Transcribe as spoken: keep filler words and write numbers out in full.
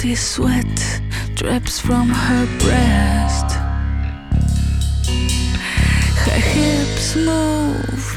Salty sweat drips from her breast. Her hips move